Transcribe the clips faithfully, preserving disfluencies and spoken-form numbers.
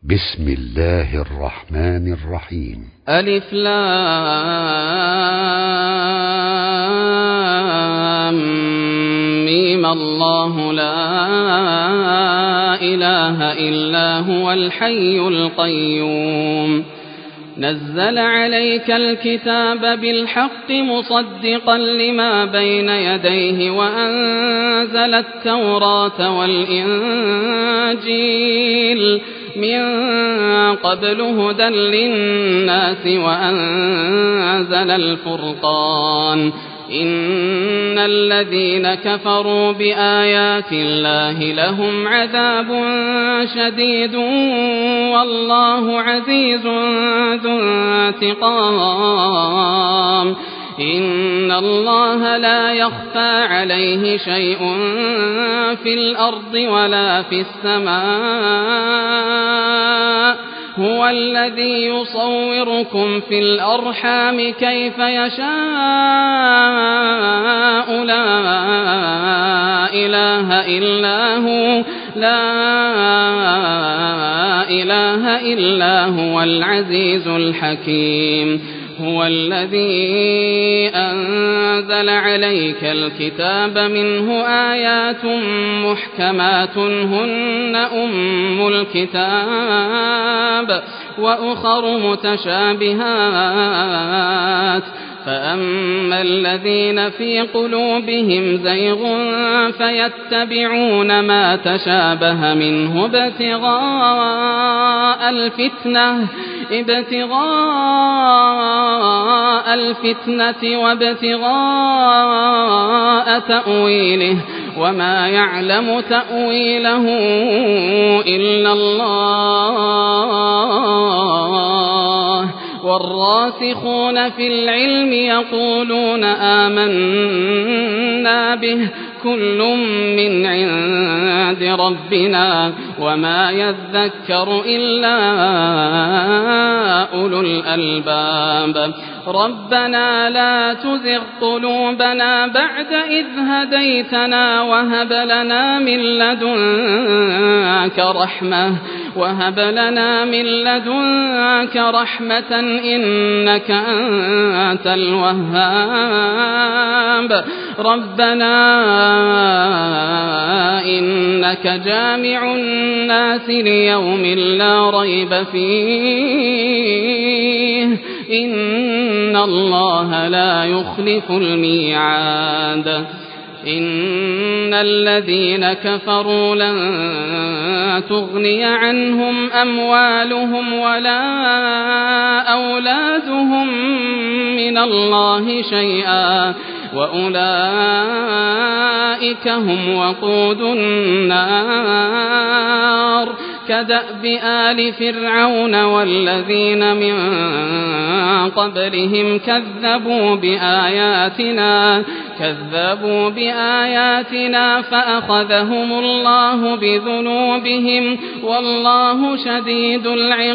بسم الله الرحمن الرحيم. ألف لام ميم. الله لا إله إلا هو الحي القيوم نزل عليك الكتاب بالحق مصدقا لما بين يديه وأنزل التوراة والإنجيل من قبل هدى للناس وأنزل الفرقان إن الذين كفروا بآيات الله لهم عذاب شديد والله عزيز ذو انتقام إن الله لا يخفى عليه شيء في الأرض ولا في السماء هو الذي يصوركم في الأرحام كيف يشاء لا إله إلا هو لا إله إلا هو العزيز الحكيم هو الذي أنزل عليك الكتاب منه آيات محكمات هن أم الكتاب وأخر متشابهات فأما الذين في قلوبهم زيغ فيتبعون ما تشابه منه ابتغاء الفتنة ابتغاء الفتنة وابتغاء تأويله وما يعلم تأويله إلا الله والراسخون في العلم يقولون آمنا به كل من عند ربنا وما يذكر إلا أولو الألباب ربنا لا تزغ قلوبنا بعد إذ هديتنا وهب لنا من لدنك رحمة وهب لنا من لدنك رحمة إنك أنت الوهاب ربنا إنك جامع الناس ليوم لا ريب فيه إن الله لا يخلف الميعاد إن الذين كفروا لن تغني عنهم أموالهم ولا أولادهم من الله شيئا وأولئك هم وقود النار كدأب آل فرعون والذين من قبلهم كذبوا بآياتنا كذبوا بآياتنا فأخذهم الله بذنوبهم والله شديد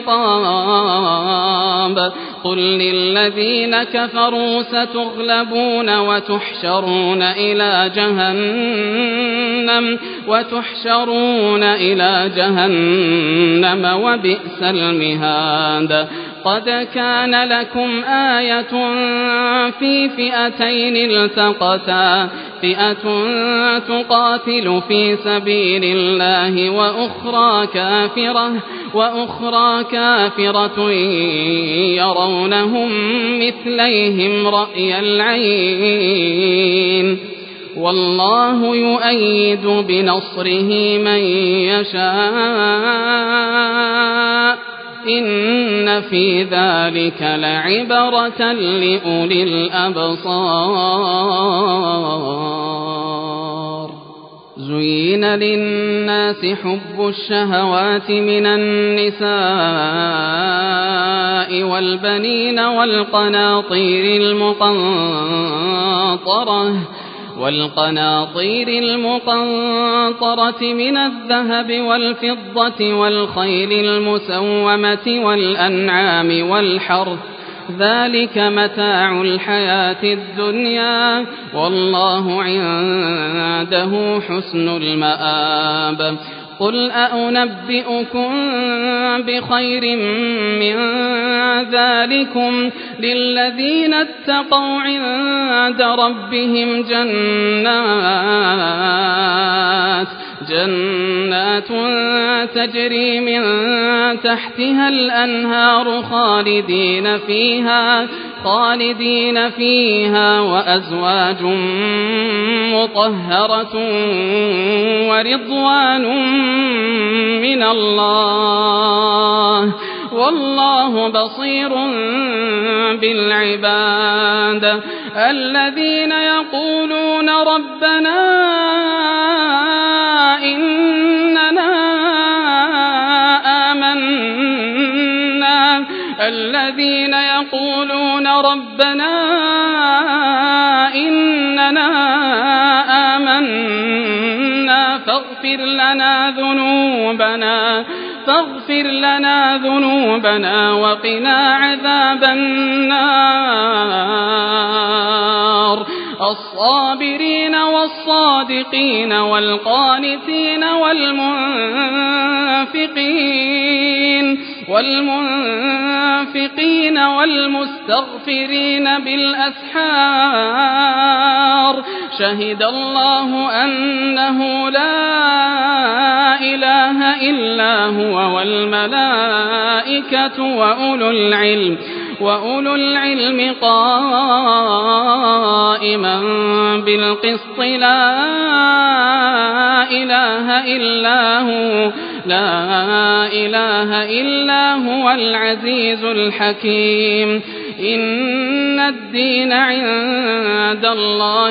العقاب قل للذين كفروا ستغلبون وتحشرون إلى جهنم وتحشرون إلى جهنم وبئس المهاد قد كان لكم آية في فئتين التقتا فئة تقاتل في سبيل الله وأخرى كافرة وأخرى كافرة يرونهم مثليهم رأي العين والله يؤيد بنصره من يشاء إن في ذلك لعبرة لأولي الأبصار زين للناس حب الشهوات من النساء والبنين والقناطير المقنطرة والقناطير المقنطرة من الذهب والفضة والخيل المسومة والأنعام والحرث ذلك متاع الحياة الدنيا والله عنده حسن المآب قل أأنبئكم بخير من ذلكم للذين اتقوا عند ربهم جنات جنات تجري من تحتها الأنهار خالدين فيها خالدين فيها وأزواج مطهرة ورضوان من الله والله بصير بالعباد الذين يقولون ربنا إننا آمنا الذين يقولون ربنا إننا آمنا فاغفر لنا ذنوبنا فاغفر لنا ذنوبنا وقنا عذاب النار الصابرين والصادقين والقانتين والمنفقين والمنفقين والمستغفرين بالأسحار شهد الله أنه لا إله إلا هو والملائكة وأولو العلم وأولو العلم قائما بالقسط لا إله إلا هو لا إله إلا هو العزيز الحكيم إن الدين عند الله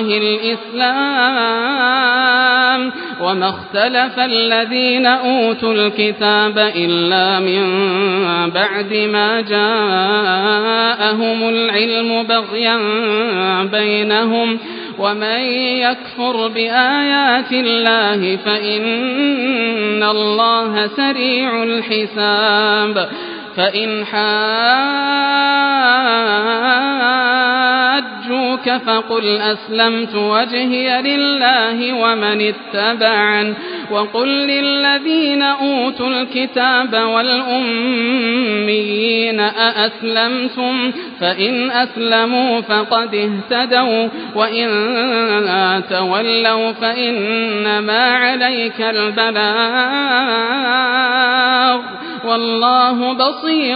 الإسلام وما اختلف الذين أوتوا الكتاب إلا من بعد ما جاءهم العلم بغيا بينهم ومن يكفر بآيات الله فإن الله سريع الحساب فإن حاجوك فقل أسلمت وجهي لله ومن اتبعن وقل للذين أوتوا الكتاب والأميين أأسلمتم فإن أسلموا فقد اهتدوا وإن تولوا فإنما عليك البلاغ والله بصير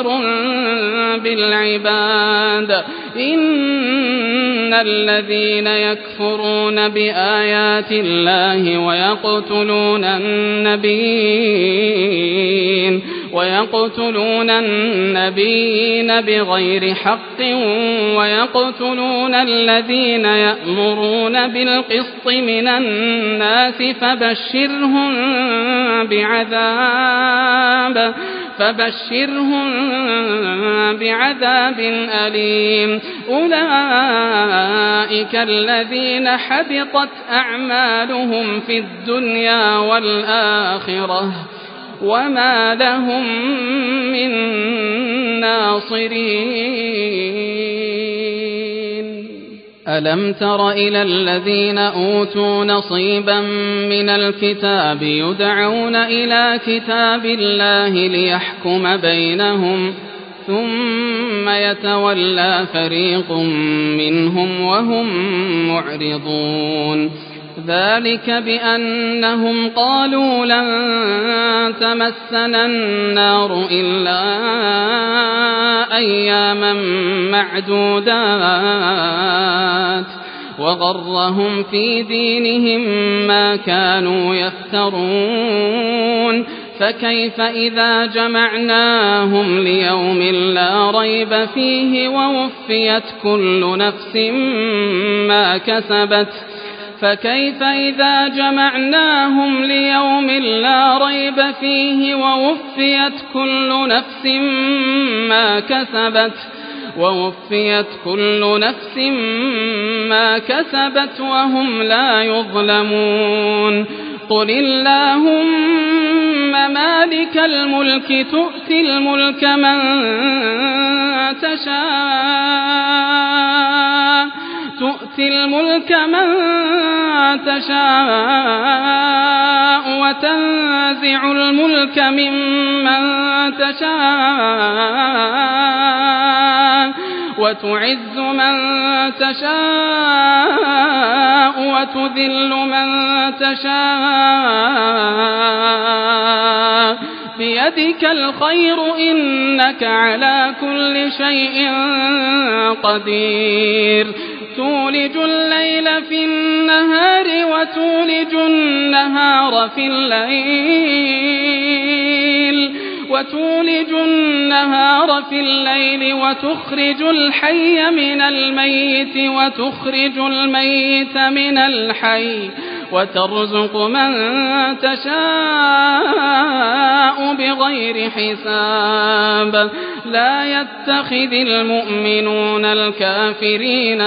بالعباد إن الذين يكفرون بآيات الله ويقتلون النبيين ويقتلون النبيين بغير حق ويقتلون الذين يأمرون بالقسط من الناس فبشرهم بعذاب فبشرهم بعذاب أليم أولئك الذين حبطت أعمالهم في الدنيا والآخرة وما لهم من ناصرين ألم تر إلى الذين أوتوا نصيبا من الكتاب يدعون إلى كتاب الله ليحكم بينهم ثم يتولى فريق منهم وهم معرضون ذلك بأنهم قالوا لن تمسنا النار إلا أياما معدودات وغرهم في دينهم ما كانوا يفترون فكيف إذا جمعناهم ليوم لا ريب فيه ووفيت كل نفس ما كسبت فكيف إذا جمعناهم ليوم لا ريب فيه ووفيت كل نفس ما كسبت ووفيت كل نفس ما كسبت وهم لا يظلمون قل اللهم مالك الملك تؤتي الملك من تشاء تؤتي تؤتي الملك من تشاء وتنزع الملك ممن تشاء وتعز من تشاء وتذل من تشاء بيدك الخير إنك على كل شيء قدير تولج الليل في النهار وتولج النهار في الليل وتولج النهار في الليل وتخرج الحي من الميت وتخرج الميت من الحي وترزق من تشاء بغير حساب لا يتخذ المؤمنون الكافرين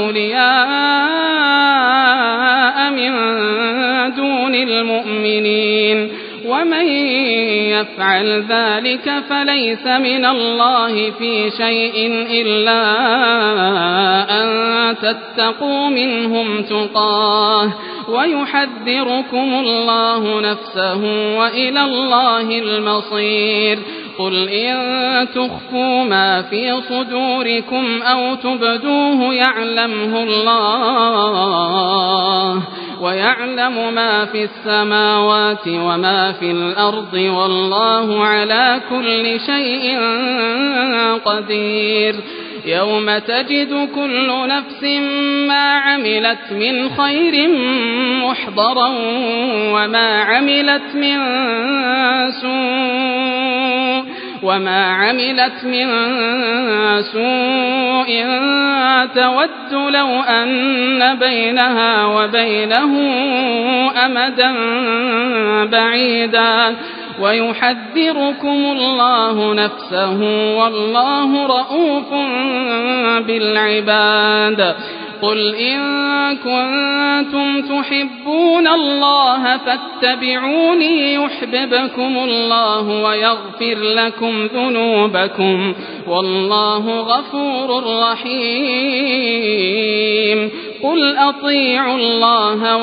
أولياء من دون المؤمنين ومن يفعل ذلك فليس من الله في شيء إلا أن تتقوا منهم تقاه ويحذركم الله نفسه وإلى الله المصير قل إن تخفوا ما في صدوركم أو تبدوه يعلمه الله ويعلم ما في السماوات وما في الأرض والله على كل شيء قدير يوم تجد كل نفس ما عملت من خير محضرا وما عملت من سوء وما عملت من سوء تود لو أن بينها وبينه أمدا بعيدا ويحذركم الله نفسه والله رؤوف بالعباد قل إن كنتم تحبون الله فاتبعوني يحببكم الله ويغفر لكم ذنوبكم والله غفور رحيم قل أطيعوا الله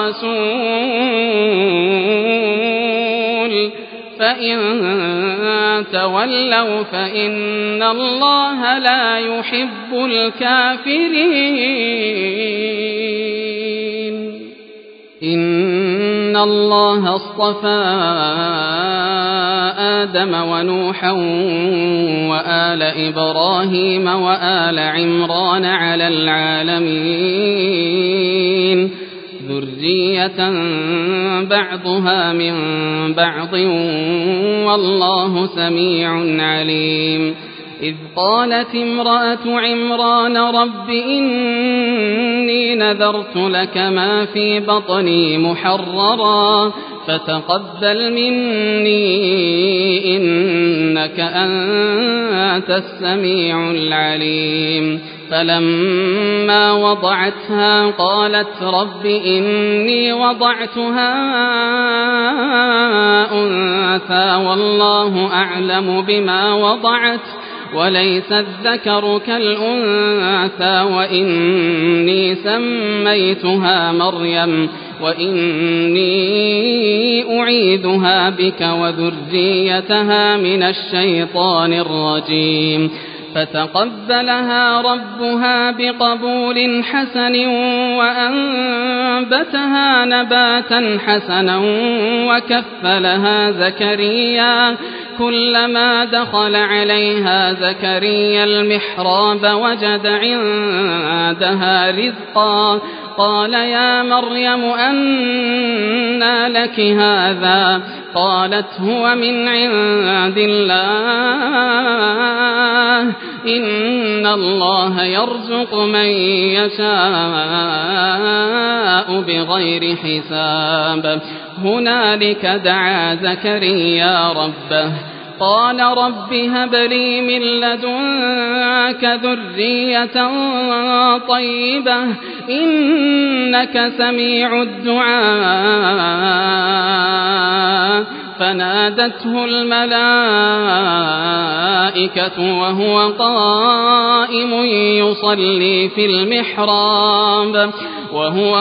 والرسول فإن تولوا فإن الله لا يحب الكافرين إن الله اصطفى آدم ونوحا وآل إبراهيم وآل عمران على العالمين ذرية بعضها من بعض والله سميع عليم إذ قالت امرأة عمران رب إني نذرت لك ما في بطني محررا فتقبل مني إنك أنت السميع العليم فلما وضعتها قالت رب إني وضعتها أنثى والله أعلم بما وضعت وليس الذكر كالأنثى وإني سميتها مريم وإني أعيذها بك وذريتها من الشيطان الرجيم فتقبلها ربها بقبول حسن وأنبتها نباتا حسنا وكفلها زكريا كلما دخل عليها زكريا المحراب وجد عندها رزقا قال يا مريم أنى لك هذا قالت هو من عند الله إن الله يرزق من يشاء بغير حساب هنالك دعا زكريا ربه قال رب هب لي من لدنك ذرية طيبة إنك سميع الدعاء فنادته الملائكة الملائكة وهو قائم يصلي في المحراب وهو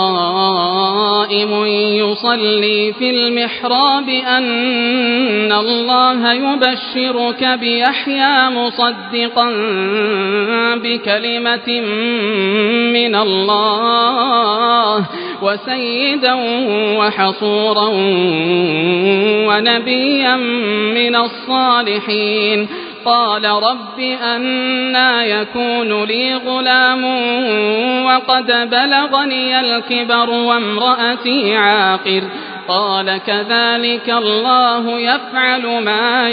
قائم يصلي في المحراب أن الله يبشرك بيحيى مصدقا بكلمة من الله وسيدا وحصورا ونبيا من الصالحين. قال رب أنى يكون لي غلام وقد بلغني الكبر وامرأتي عاقر قال كذلك الله يفعل ما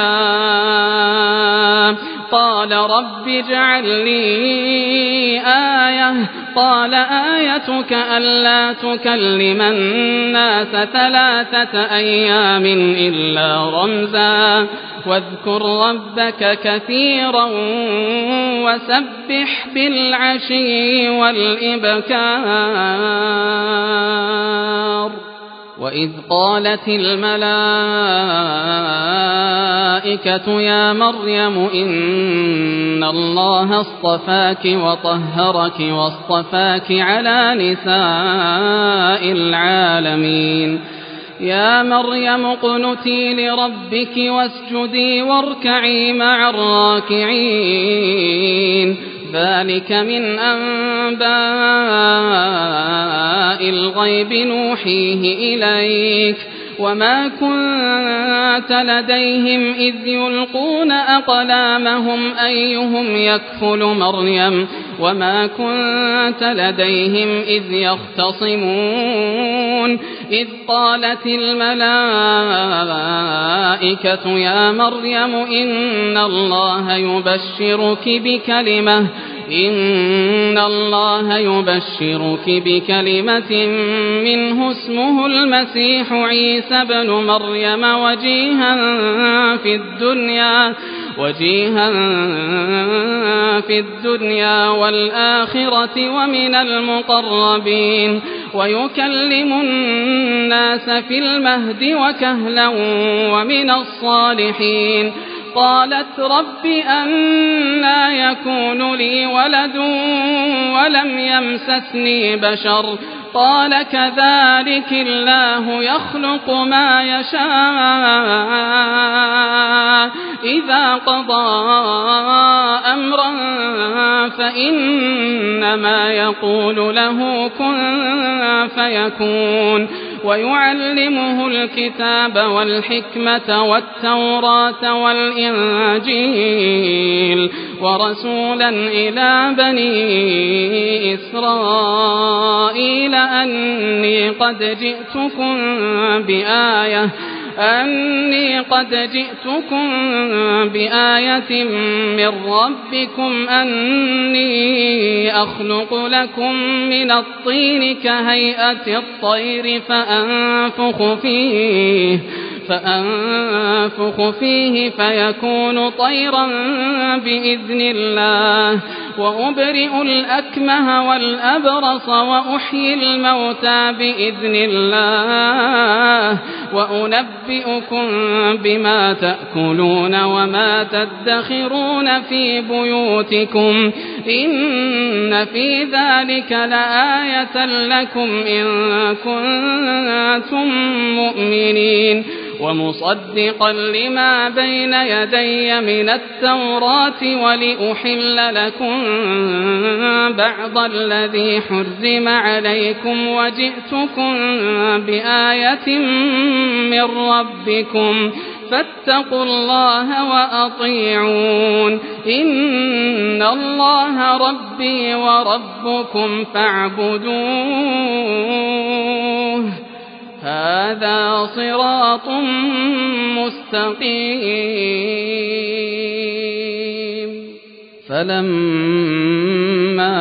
يشاء. قال رب اجعل لي آية قال آيتك ألا تكلم الناس ثلاثة أيام إلا رمزا واذكر ربك كثيرا وسبح بالعشي والإبكار. وإذ قالت الملائكة يا مريم إن الله اصطفاك وطهرك واصطفاك على نساء العالمين. يا مريم اقنتي لربك واسجدي واركعي مع الراكعين. ذلك من أنباء الغيب نوحيه إليك وما كنت لديهم إذ يلقون أقلامهم أيهم يكفل مريم وما كنت لديهم إذ يختصمون. إذ قالت الملائكة يا مريم إن الله يبشرك بكلمة إن الله يبشرك بكلمة منه اسمه المسيح عيسى بن مريم وجيها في الدنيا وجيها في الدنيا والآخرة ومن المقربين ويكلم الناس في المهد وكهلا ومن الصالحين. قالت رب أنى يكون لي ولد ولم يمسسني بشر قال كذلك الله يخلق ما يشاء إذا قضى أمرا فإنما يقول له كن فيكون. ويعلمه الكتاب والحكمة والتوراة والإنجيل ورسولا إلى بني إسرائيل أني قد جئتكم بآية أني قد جئتكم بآية من ربكم أني أخلق لكم من الطين كهيئة الطير فأنفخ فيه فأنفخ فيه فيكون طيرا بإذن الله وأبرئ الأكمه والأبرص وأحيي الموتى بإذن الله وأنبئكم بما تأكلون وما تدخرون في بيوتكم إن في ذلك لآية لكم إن كنتم مؤمنين. ومصدقا لما بين يدي من التوراة ولأحل لكم بعض الذي حرم عليكم وجئتكم بآية من ربكم فاتقوا الله وأطيعون إن الله ربي وربكم فاعبدوه هذا صراط مستقيم. فلما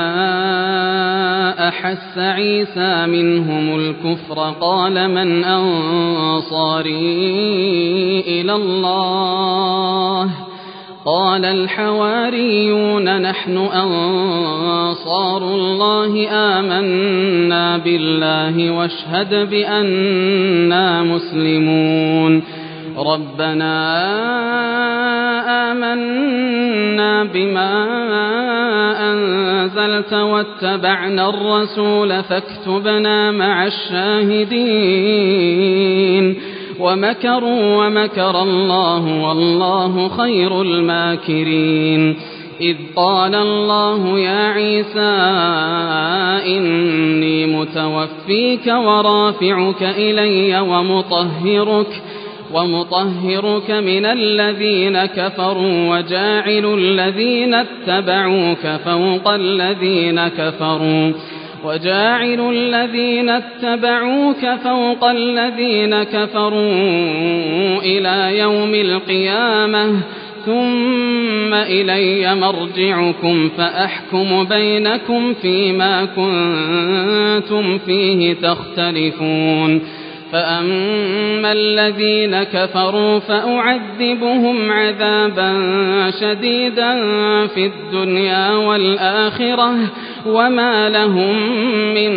أحس عيسى منهم الكفر قال من أنصاري إلى الله قال الحواريون نحن أنصار الله آمنا بالله واشهد بأننا مسلمون. ربنا بما أنزلت واتبعنا الرسول فاكتبنا مع الشاهدين ومكروا ومكر الله والله خير الماكرين إذ قال الله يا عيسى إني متوفيك ورافعك إلي ومطهرك ومطهرك من الذين كفروا وجاعل الذين اتبعوك فوق الذين كفروا وجاعل الذين اتبعوك فوق الذين كفروا إلى يوم القيامة ثم إلي مرجعكم فأحكم بينكم فيما كنتم فيه تختلفون فأما الذين كفروا فأعذبهم عذابا شديدا في الدنيا والآخرة وما لهم من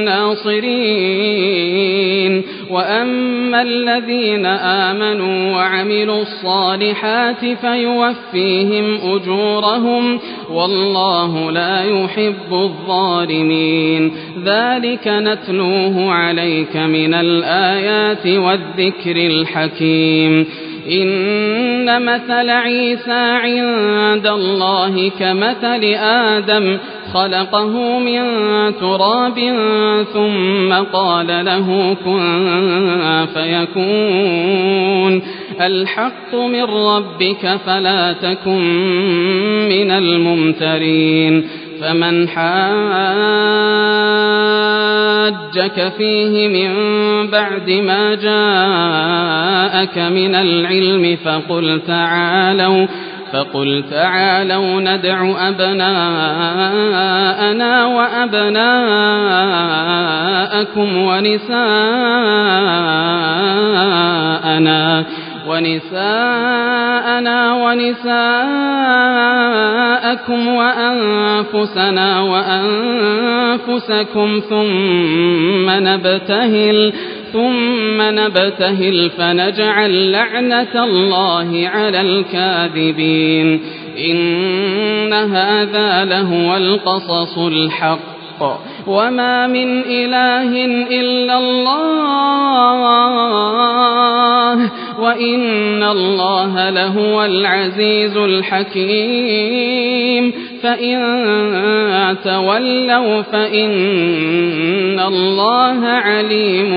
ناصرين وأما الذين آمنوا وعملوا الصالحات فيوفيهم أجورهم والله لا يحب الظالمين ذلك نتلوه عليك من الآيات والذكر الحكيم إن مثل عيسى عند الله كمثل آدم خلقه من تراب ثم قال له كن فيكون الحق من ربك فلا تكن من الممترين فمن حاجك فيه من بعد ما جاءك من العلم فقل تعالوا فقل تعالوا ندع أبناءنا وأبناءكم ونساءنا ونساءنا ونساءكم وأنفسنا وأنفسكم ثم نبتهل ثم نبتهل فنجعل لعنة الله على الكاذبين إن هذا لهو القصص الحق وما من إله إلا الله وإن الله لهو العزيز الحكيم فإن تولوا فإن الله عليم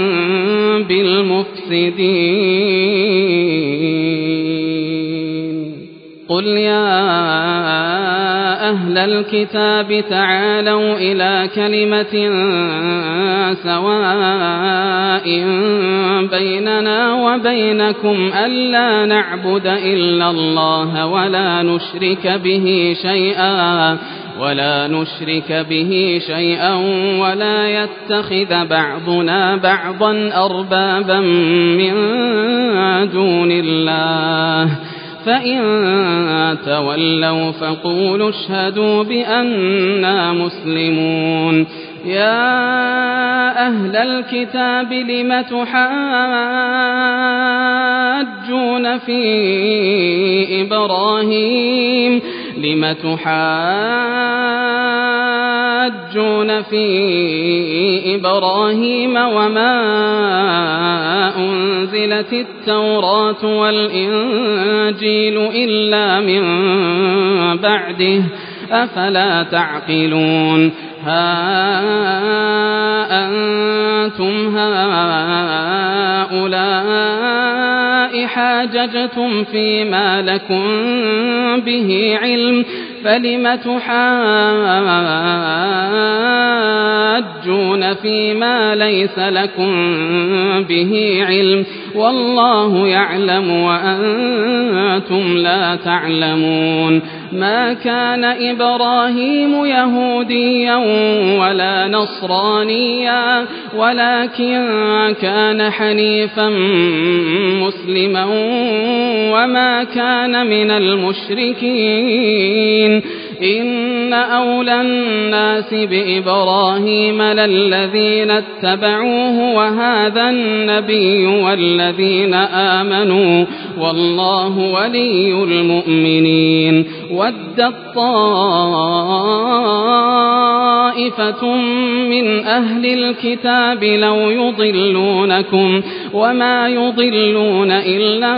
بالمفسدين قل يا أهل الكتاب تعالوا إلى كلمة سواء بيننا وبينكم ألا نعبد إلا الله ولا نشرك به شيئا ولا نشرك به شيئا ولا يتخذ بعضنا بعضا أربابا من دون الله فإن تولوا فقولوا اشهدوا بأننا مسلمون يا أهل الكتاب لم تحاجون في إبراهيم لم تحاجون في إبراهيم وما أنزلت التوراة والإنجيل إلا من بعده أفلا تعقلون ها أنتم هؤلاء حاججتم فيما لكم به علم فلم تحاجون فيما ليس لكم به علم والله يعلم وأنتم لا تعلمون ما كان إبراهيم يهوديا ولا نصرانيا ولكن كان حنيفا مسلما وما كان من المشركين إن أولى الناس بإبراهيم للذين اتبعوه وهذا النبي والذين آمنوا والله ولي المؤمنين ودت طائفة من أهل الكتاب لو يضلونكم وما يضلون إلا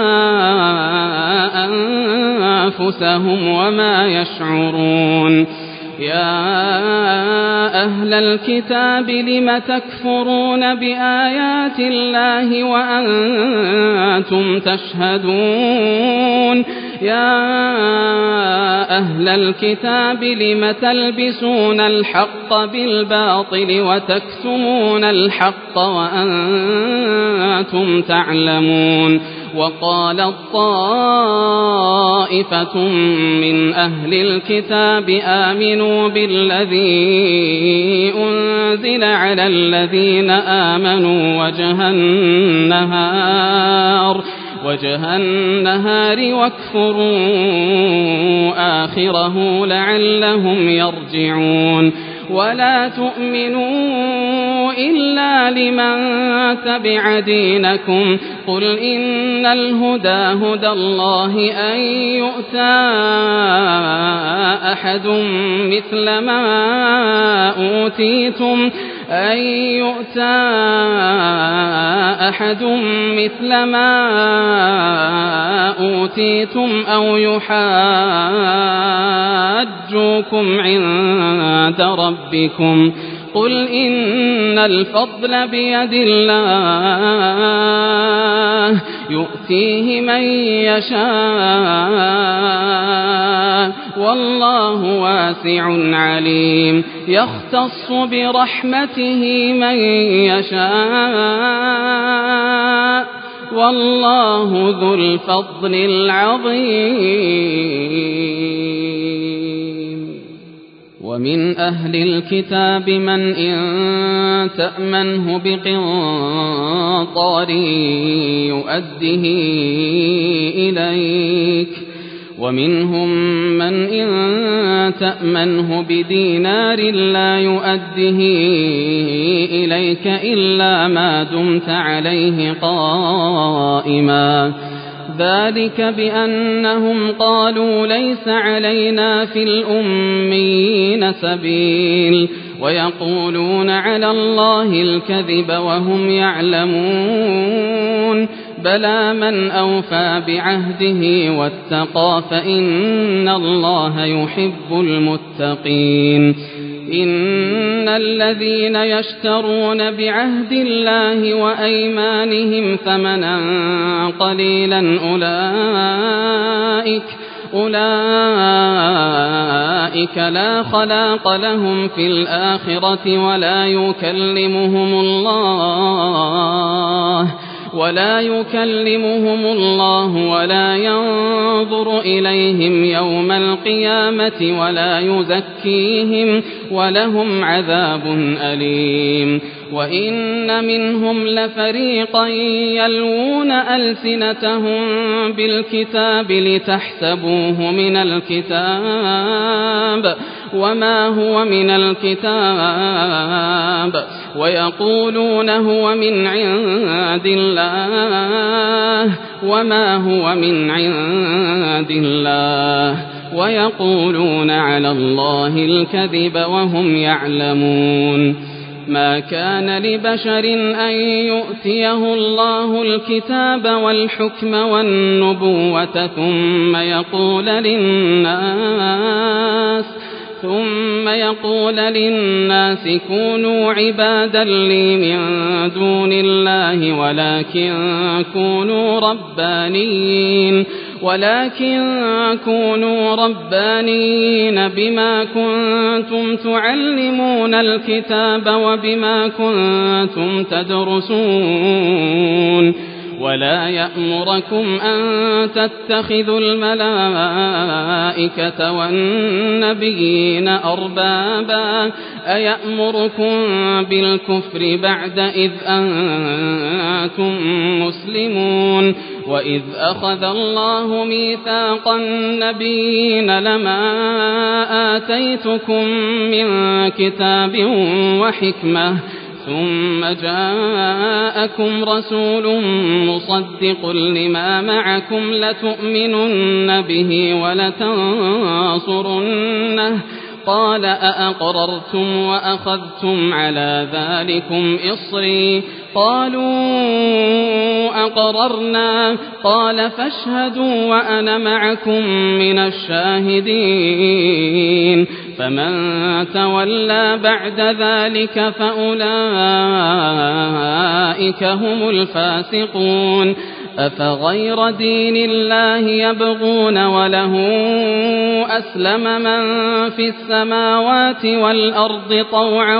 أنفسهم وما يشعرون يا أهل الكتاب لم تكفرون بآيات الله وأنتم تشهدون يا أهل الكتاب لم تلبسون الحق بالباطل وتكتمون الحق وأنتم تعلمون وقالت طائفة من أهل الكتاب آمنوا بالذي أنزل على الذين آمنوا وجه النهار وجه النهار واكفروا آخره لعلهم يرجعون ولا تؤمنوا إلا لمن تبع دينكم قل إن الهدى هدى الله أن يؤتى أحد مثل ما أوتيتم أن يؤتى أحد مثل ما أوتيتم أو يحاجوكم عند ربكم قل إن الفضل بيد الله يؤتيه من يشاء والله واسع عليم يختص برحمته من يشاء والله ذو الفضل العظيم ومن أهل الكتاب من إن تأمنه بقنطار يؤده إليك ومنهم من إن تأمنه بدينار لا يؤده إليك إلا ما دمت عليه قائما ذلك بأنهم قالوا ليس علينا في الأميين سبيل ويقولون على الله الكذب وهم يعلمون بلى من أوفى بعهده واتقى فإن الله يحب المتقين إن الذين يشترون بعهد الله وأيمانهم ثمنا قليلا أولئك أولئك لا خلاق لهم في الآخرة ولا يكلمهم الله ولا يكلمهم الله ولا ينظر إليهم يوم القيامة ولا يزكيهم ولهم عذاب أليم وإن منهم لفريقا يلوون ألسنتهم بالكتاب لتحسبوه من الكتاب وما هو من الكتاب ويقولون هو من عند الله وما هو من عند الله ويقولون على الله الكذب وهم يعلمون ما كان لبشر أن يؤتيه الله الكتاب والحكم والنبوة ثم يقول للناس ثم يقول للناس كونوا عبادا لي من دون الله ولكن كونوا ربانيين ولكن كونوا ربانيين بما كنتم تعلمون الكتاب وبما كنتم تدرسون ولا يأمركم أن تتخذوا الملائكة والنبيين أربابا أيأمركم بالكفر بعد إذ أنتم مسلمون وإذ أخذ الله ميثاق النبيين لما آتيتكم من كتاب وحكمة ثم جاءكم رسول مصدق لما معكم لتؤمنن به ولتنصرنه قال أأقررتم وأخذتم على ذلكم إصري قالوا أقررنا قال فاشهدوا وأنا معكم من الشاهدين فمن تولى بعد ذلك فأولئك هم الفاسقون أفغير دين الله يبغون وله أسلم من في السماوات والأرض طوعا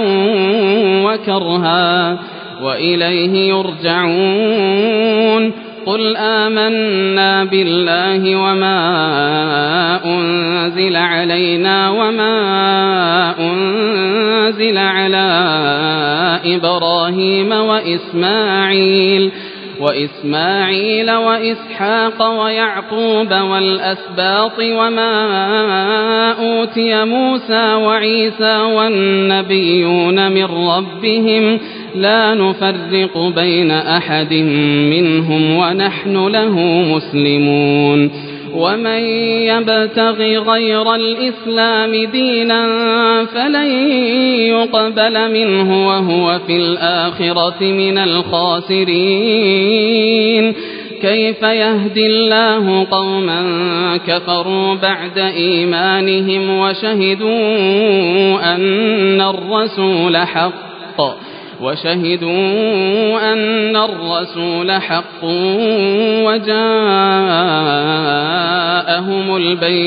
وكرها وإليه يرجعون قل آمنا بالله وما أنزل علينا وما أنزل على إبراهيم وإسماعيل وإسماعيل وإسحاق ويعقوب والأسباط وما أوتي موسى وعيسى والنبيون من ربهم لا نفرق بين أحد منهم ونحن له مسلمون ومن يبتغ غير الإسلام دينا فلن يقبل منه وهو في الآخرة من الخاسرين كيف يهدي الله قوما كفروا بعد إيمانهم وشهدوا أن الرسول حق وشهدوا أن الرسول حق وجاءهم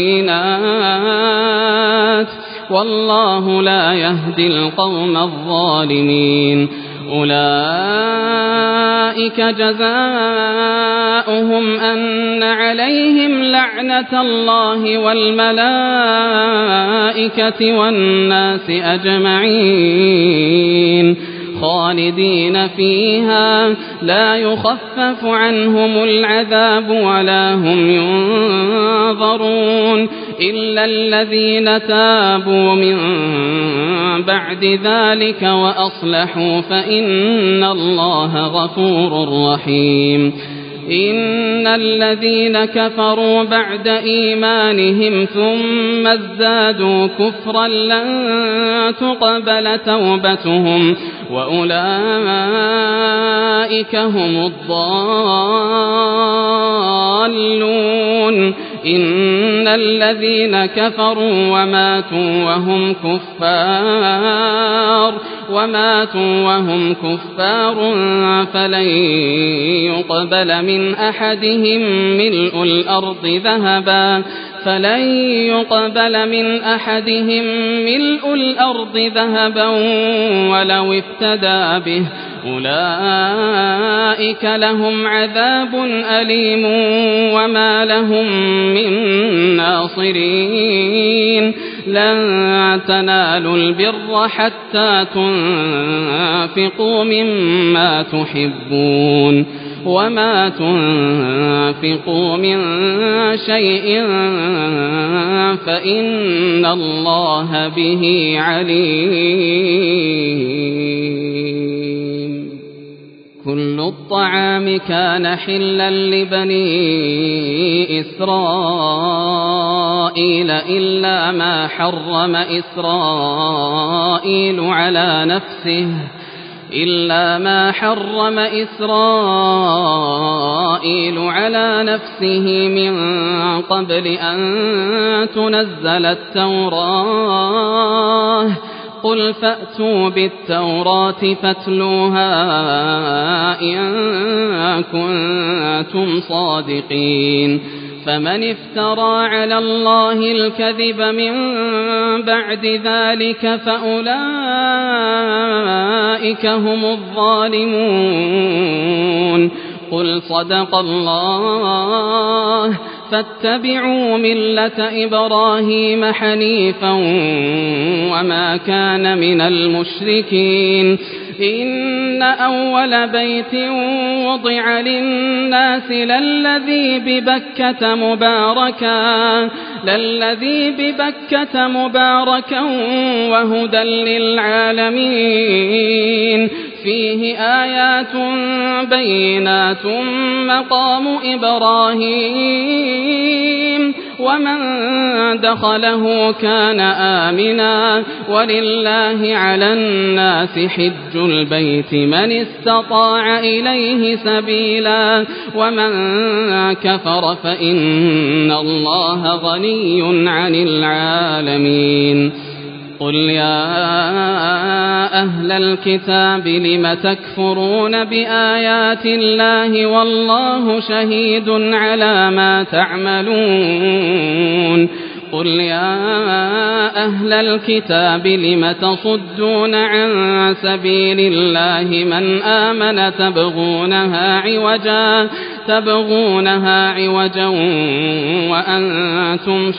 البينات والله لا يهدي القوم الظالمين أولئك جزاؤهم أن عليهم لعنة الله والملائكة والناس أجمعين خالدين فيها لا يخفف عنهم العذاب ولا هم ينظرون إلا الذين تابوا من بعد ذلك وأصلحوا فإن الله غفور رحيم إن الذين كفروا بعد إيمانهم ثم ازدادوا كفرا لن تقبل توبتهم وأولئك هم الضالون إن الذين كفروا وماتوا وهم كفار وماتوا وهم كفار فلن يقبل من أحدهم ملء الأرض ذهبا فلن يقبل من أحدهم ملء الأرض ذهبا ولو افتدى به أولئك لهم عذاب أليم وما لهم من ناصرين لن تنالوا البر حتى تنفقوا مما تحبون وما تنفقوا من شيء فإن الله به عليم كل الطعام كان حلا لبني إسرائيل إلا ما حرم إسرائيل على نفسه إلا ما حرم إسرائيل على نفسه من قبل أن تنزل التوراة قل فأتوا بالتوراة فاتلوها إن كنتم صادقين فمن افترى على الله الكذب من بعد ذلك فأولئك هم الظالمون قل صدق الله فاتبعوا ملة إبراهيم حنيفا وما كان من المشركين إن أول بيت وضع للناس للذي ببكة مباركا للذي ببكة مباركا وهدى للعالمين فيه آيات بينات مقام إبراهيم ومن دخله كان آمنا ولله على الناس حج البيت من استطاع إليه سبيلا ومن كفر فإن الله غني عن العالمين قل يا أهل الكتاب لم تكفرون بآيات الله والله شهيد على ما تعملون قل يا أهل الكتاب لم تصدون عن سبيل الله من آمن تبغونها عوجا تبغونها عوجا وأنتم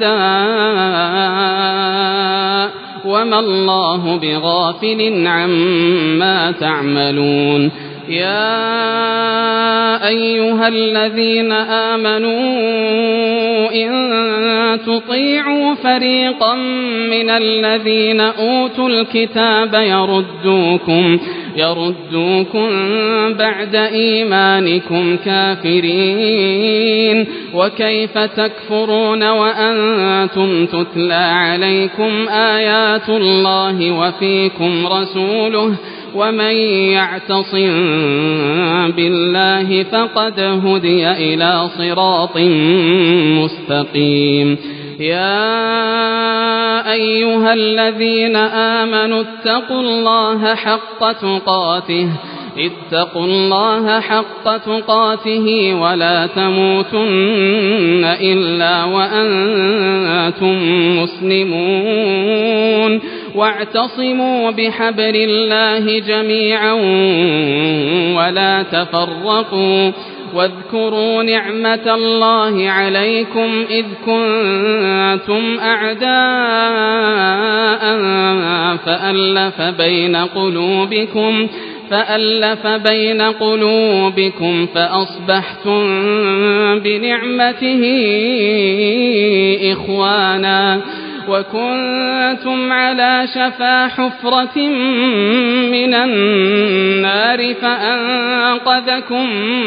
شهداء وما الله بغافل عما تعملون يا أيها الذين آمنوا إن تطيعوا فريقا من الذين أوتوا الكتاب يردوكم يردوكم بعد إيمانكم كافرين وكيف تكفرون وأنتم تتلى عليكم آيات الله وفيكم رسوله ومن يعتصم بالله فقد هدي إلى صراط مستقيم يا أيها الذين آمنوا اتقوا الله حق تقاته اتقوا الله حق تقاته ولا تموتن إلا وأنتم مسلمون واعتصموا بحبل الله جميعا ولا تفرقوا واذكروا نعمة الله عليكم إذ كنتم أعداء فألف بين قلوبكم فألف بين قلوبكم فأصبحتم بنعمته إخوانا وكنتم على شفا حفرة من النار فأنقذكم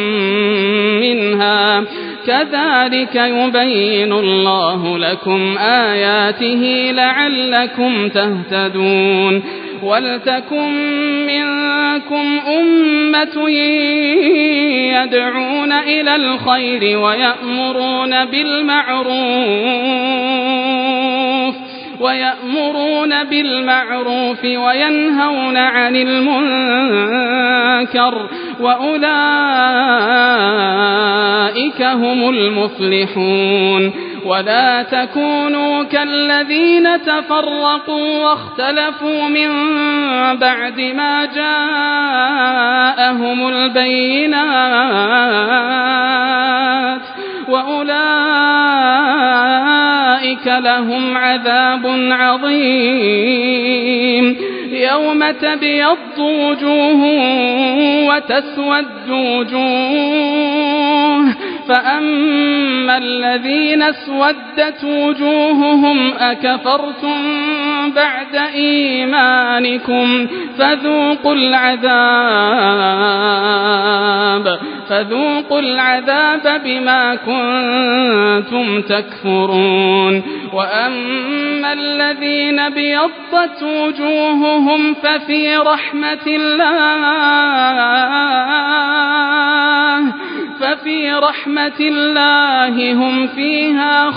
منها كذلك يبين الله لكم آياته لعلكم تهتدون ولتكن منكم أمة يدعون إلى الخير ويأمرون بالمعروف ويأمرون بالمعروف وينهون عن المنكر وأولئك هم المفلحون ولا تكونوا كالذين تفرقوا واختلفوا من بعد ما جاءهم البينات وأولئك لهم عذاب عظيم يوم تبيض وجوه وتسود وجوه فأما الذين اسودت وجوههم أكفرتم بعد إيمانكم فذوقوا العذاب فذوقوا العذاب بما كنتم تكفرون وأما الذين بيضت وجوههم ففي رحمة الله ففي رحمة الله هم فيها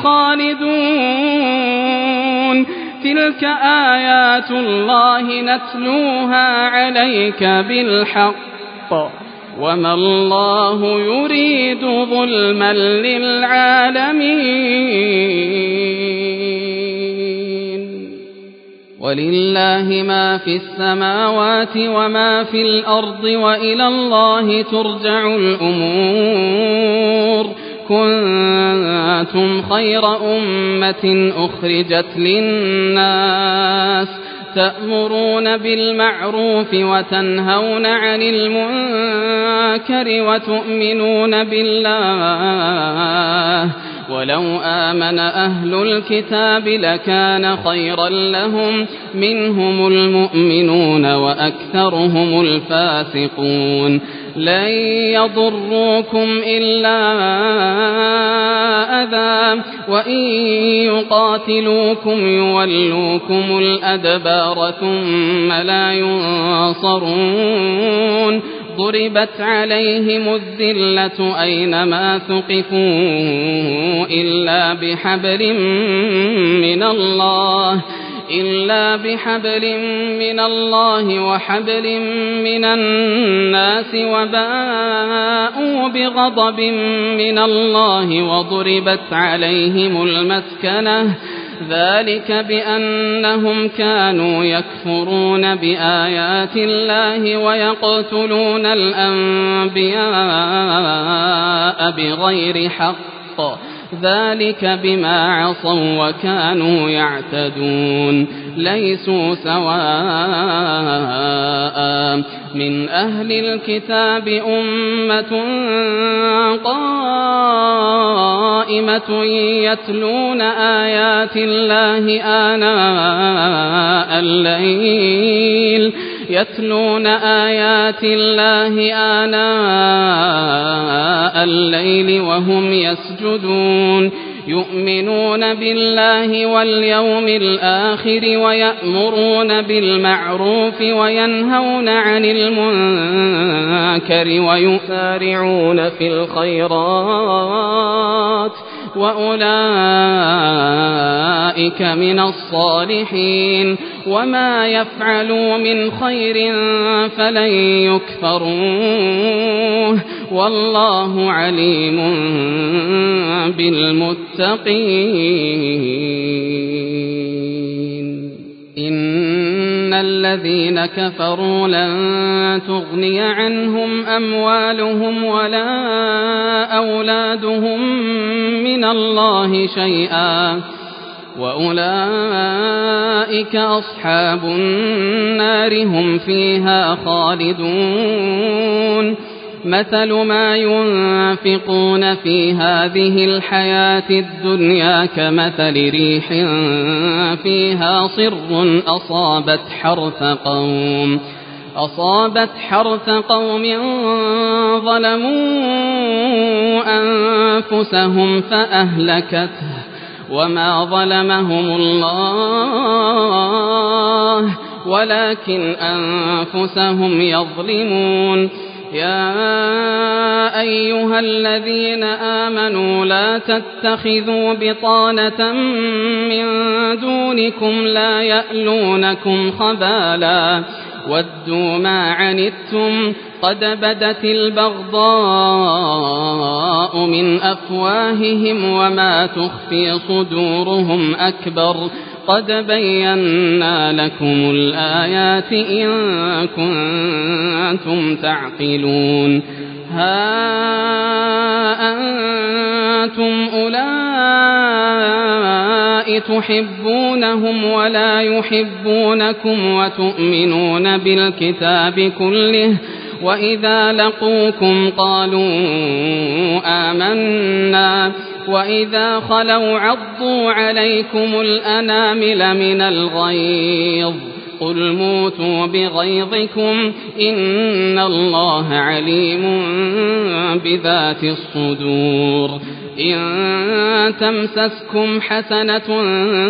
خالدون تلك آيات الله نتلوها عليك بالحق وما الله يريد ظلما للعالمين ولله ما في السماوات وما في الأرض وإلى الله ترجع الأمور كنتم خير أمة أخرجت للناس تأمرون بالمعروف وتنهون عن المنكر وتؤمنون بالله ولو آمن أهل الكتاب لكان خيرا لهم منهم المؤمنون وأكثرهم الفاسقون لن يضروكم إلا أذى وإن يقاتلوكم يولوكم الأدبار ثم لا ينصرون ضربت عليهم الذلة أينما ثقفوا إلا بحبل من الله إلا بحبل من الله وحبل من الناس وباءوا بغضب من الله وضربت عليهم المسكنة ذلك بأنهم كانوا يكفرون بآيات الله ويقتلون الأنبياء بغير حق ذلك بما عصوا وكانوا يعتدون ليسوا سواء من أهل الكتاب أمة قائمة يتلون آيات الله آناء الليل يتلون آيات الله آناء الليل وهم يسجدون يؤمنون بالله واليوم الآخر ويأمرون بالمعروف وينهون عن المنكر ويسارعون في الخيرات وأولئك من الصالحين وما يفعلوا من خير فلن يكفروه والله عليم بالمتقين إن الذين كفروا لن تغني عنهم أموالهم ولا أولادهم من الله شيئا وأولئك أصحاب النار هم فيها خالدون مثل ما ينفقون في هذه الحياة الدنيا كمثل ريح فيها صر أصابت حرث قوم أصابت حرث قوم ظلموا أنفسهم فأهلكته وما ظلمهم الله ولكن أنفسهم يظلمون يا أيها الذين آمنوا لا تتخذوا بطانة من دونكم لا يألونكم خبالا ودوا ما عنتم قد بدت البغضاء من أفواههم وما تخفي صدورهم أكبر قد بينا لكم الآيات إن كنتم تعقلون ها أنتم أولئك تحبونهم ولا يحبونكم وتؤمنون بالكتاب كله وإذا لقوكم قالوا آمنا وإذا خلوا عضوا عليكم الأنامل من الغيظ قل موتوا بغيظكم إن الله عليم بذات الصدور إن تمسسكم حسنة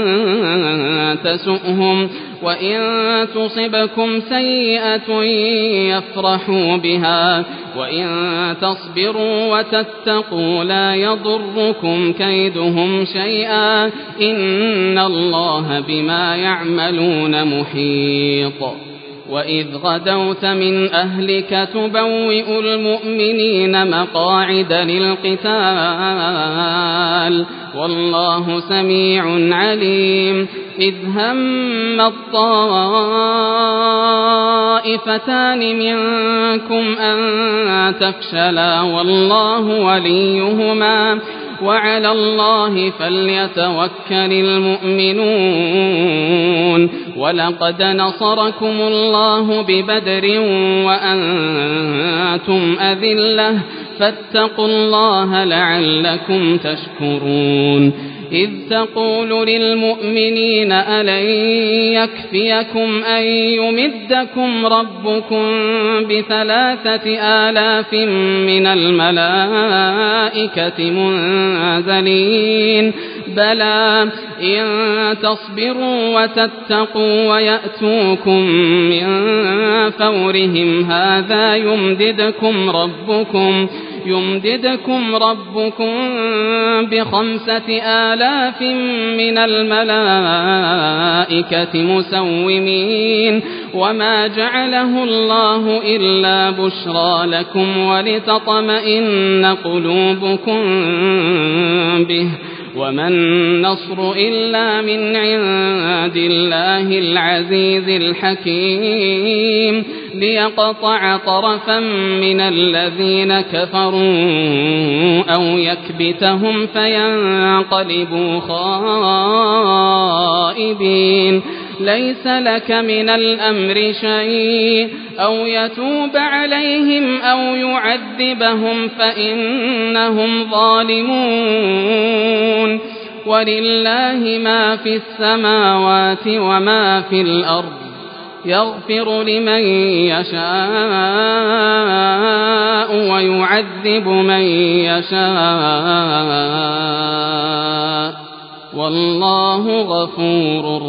تسؤهم وإن تصبكم سيئة يفرحوا بها وإن تصبروا وتتقوا لا يضركم كيدهم شيئا إن الله بما يعملون محيط وإذ غدوت من أهلك تبوئ المؤمنين مقاعد للقتال والله سميع عليم إذ هم الطائفتان منكم أن تفشلا والله وليهما وعلى الله فليتوكل المؤمنون ولقد نصركم الله ببدر وأنتم أذلة فاتقوا الله لعلكم تشكرون إذ تقول للمؤمنين ألن يكفيكم أن يمدكم ربكم بثلاثة آلاف من الملائكة منزلين بلى إن تصبروا وتتقوا ويأتوكم من فورهم هذا يمددكم ربكم يمددكم ربكم بخمسة آلاف من الملائكة مسومين وما جعله الله إلا بشرى لكم ولتطمئن قلوبكم به وما النصر إلا من عند الله العزيز الحكيم ليقطع طرفا من الذين كفروا أو يكبتهم فينقلبوا خائبين ليس لك من الأمر شيء أو يتوب عليهم أو يعذبهم فإنهم ظالمون ولله ما في السماوات وما في الأرض يغفر لمن يشاء ويعذب من يشاء والله غفور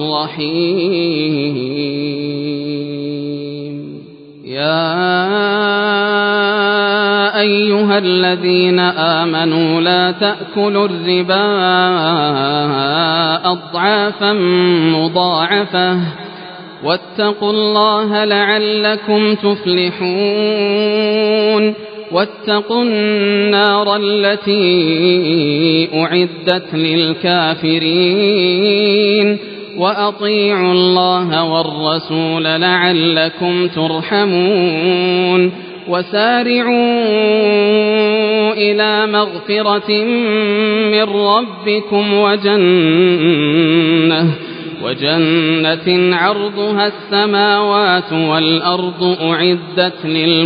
رحيم يا أيها الذين آمنوا لا تأكلوا الربا أضعافا مضاعفة واتقوا الله لعلكم تفلحون واتقوا النار التي أعدت للكافرين وأطيعوا الله والرسول لعلكم ترحمون وسارعوا إلى مغفرة من ربكم وجنة وجنة عرضها السماوات والأرض أعدت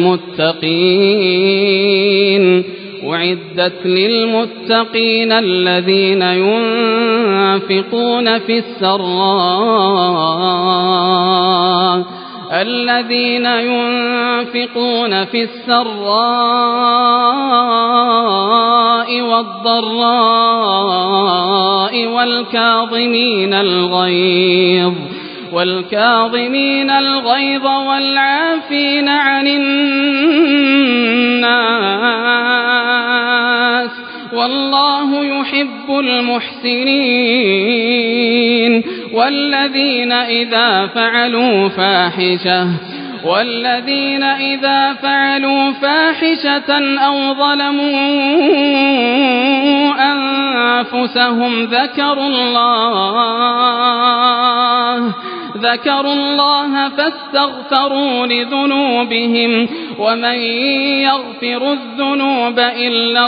للمتقين أعدت للمتقين الذين ينفقون في السراء الذين ينفقون في السراء والضراء والكاظمين الغيظ والكاظمين الغيظ والعافين عن الناس والله يحب المحسنين والذين إذا فعلوا فاحشة والذين إذا فعلوا فاحشة أو ظلموا أنفسهم ذكروا الله ذكروا الله فاستغفروا لذنوبهم ومن يغفر الذنوب إلا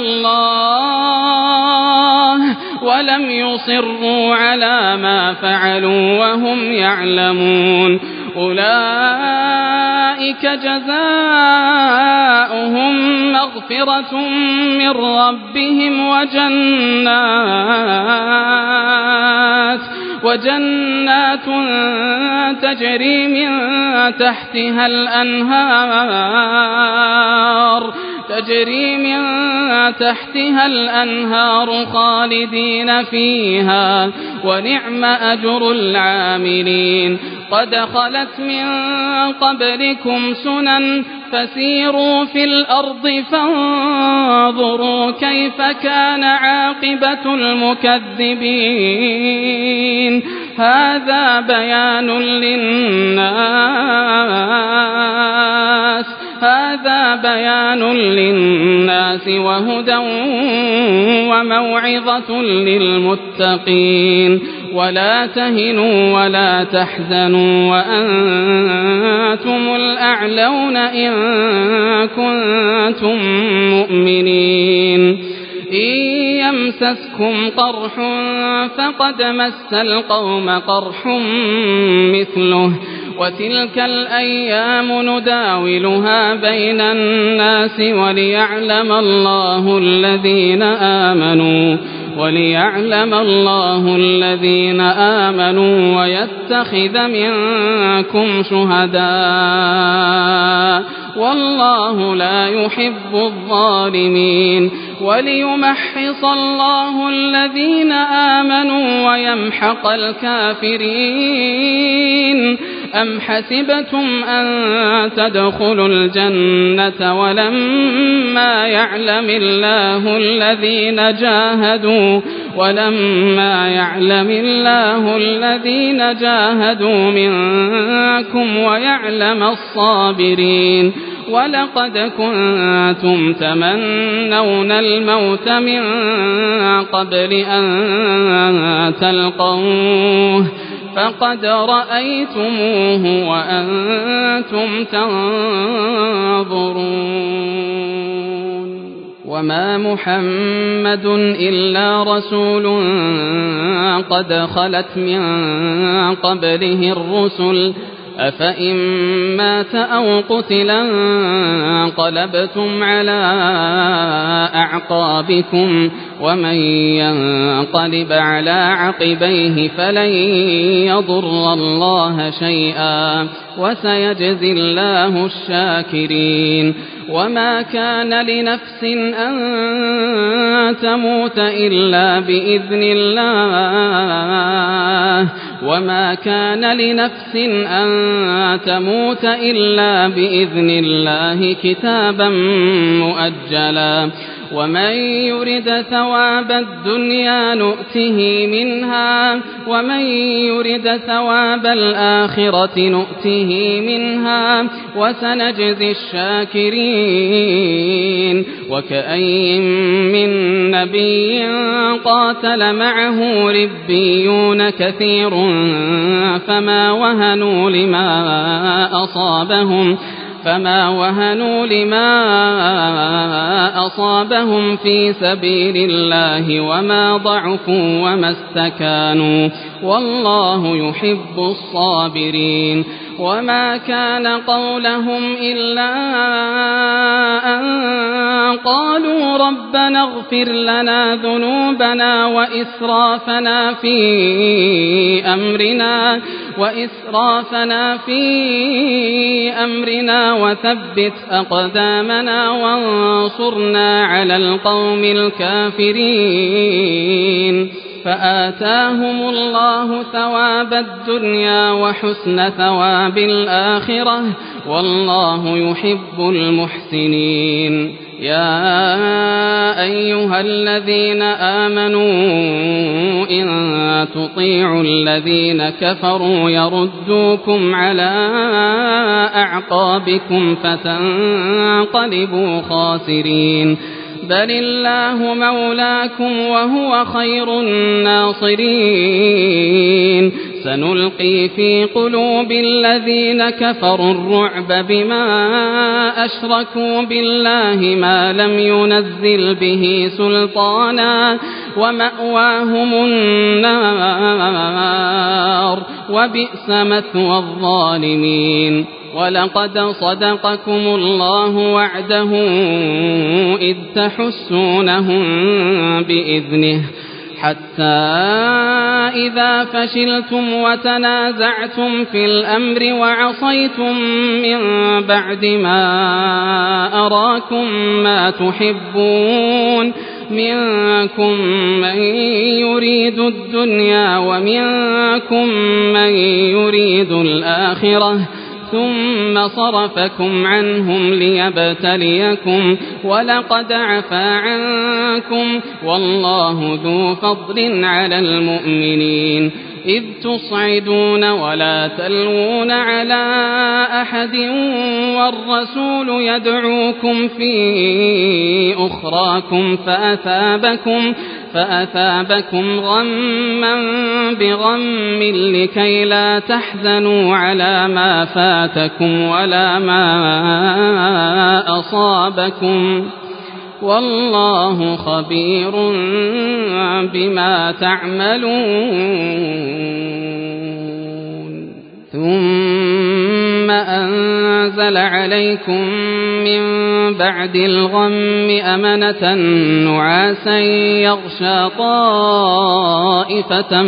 الله ولم يصروا على ما فعلوا وهم يعلمون أولئك جزاؤهم مغفرة من ربهم وجنات وجنات تجري من تحتها الأنهار تجري من تحتها الأنهار خالدين فيها ونعم أجر العاملين قد خلت من قبلكم سنن فسيروا في الأرض فانظروا كيف كان عاقبة المكذبين هذا بيان للناس هذا بيان للناس وهدى وموعظة للمتقين ولا تهنوا ولا تحزنوا وأنتم الأعلون إن كنتم مؤمنين إن يمسسكم قرح فقد مس القوم قرح مثله وتلك الأيام نداولها بين الناس وليعلم الله الذين آمنوا وليعلم الله الذين آمنوا ويتخذ منكم شهداء والله لا يحب الظالمين وليمحص الله الذين آمنوا ويمحق الكافرين أم حسبتم أن تدخلوا الجنة ولما يعلم الله الذين جاهدوا ولما يعلم الله الذين جاهدوا منكم ويعلم الصابرين ولقد كنتم تمنون الموت من قبل أن تلقوه فقد رأيتموه وأنتم تنظرون وما محمد إلا رسول قد خلت من قبله الرسل أفإن مات أو قتلا انقلبتم على أعقابكم ومن ينقلب على عقبيه فلن يضر الله شيئا وسيجزي الله الشاكرين وما كان لنفس أن تموت إلا بإذن الله وما كان لنفس أن تموت إلا بإذن الله كتابا مؤجلا ومن يرد ثواب الدنيا نؤته منها ومن يرد ثواب الآخرة نؤته منها وسنجزي الشاكرين وكأين من نبي قاتل معه ربيون كثير فما وهنوا لما أصابهم فما وهنوا لما أصابهم في سبيل الله وما ضعفوا وما استكانوا والله يحب الصابرين وما كان قولهم إلا أن قالوا ربنا اغفر لنا ذنوبنا وإسرافنا في أمرنا وإسرافنا في أمرنا وثبت أقدامنا وانصرنا على القوم الكافرين فآتاهم الله ثواب الدنيا وحسن ثواب الآخرة والله يحب المحسنين يا أيها الذين آمنوا إن تطيعوا الذين كفروا يردوكم على أعقابكم فتنقلبوا خاسرين بل الله مولاكم وهو خير الناصرين سنلقي في قلوب الذين كفروا الرعب بما أشركوا بالله ما لم ينزل به سلطانا ومأواهم النار وبئس مثوى الظالمين ولقد صدقكم الله وعده إذ تحسونهم بإذنه حتى إذا فشلتم وتنازعتم في الأمر وعصيتم من بعد ما أراكم ما تحبون منكم من يريد الدنيا ومنكم من يريد الآخرة ثم صرفكم عنهم ليبتليكم ولقد عفا عنكم والله ذو فضل على المؤمنين إذ تصعدون ولا تلوون على أحد والرسول يدعوكم في أخراكم فأثابكم فأثابكم غما بغم لكي لا تحزنوا على ما فاتكم ولا ما أصابكم والله خبير بما تعملون ثم أنزل عليكم من بعد الغم أمنة نعاسا يغشى طائفة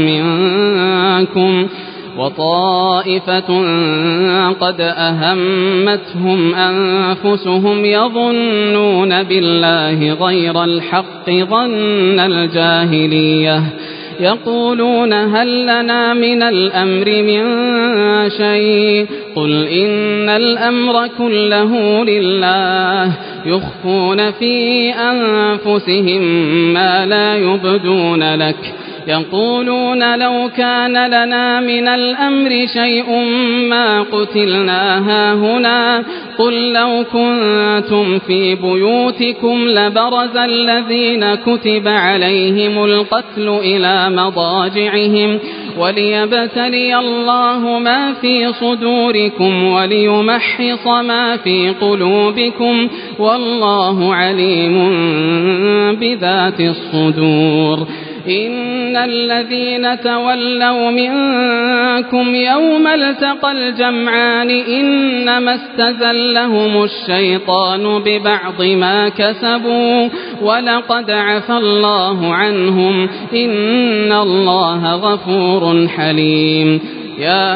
منكم وطائفة قد أهمتهم أنفسهم يظنون بالله غير الحق ظن الجاهلية يقولون هل لنا من الأمر من شيء قل إن الأمر كله لله يخفون في أنفسهم ما لا يبدون لك يقولون لو كان لنا من الأمر شيء ما قتلنا هاهنا قل لو كنتم في بيوتكم لبرز الذين كتب عليهم القتل إلى مضاجعهم وليبتلي الله ما في صدوركم وليمحص ما في قلوبكم والله عليم بذات الصدور إن الذين تولوا منكم يوم التقى الجمعان إنما استزلهم الشيطان ببعض ما كسبوا ولقد عفى الله عنهم إن الله غفور حليم يا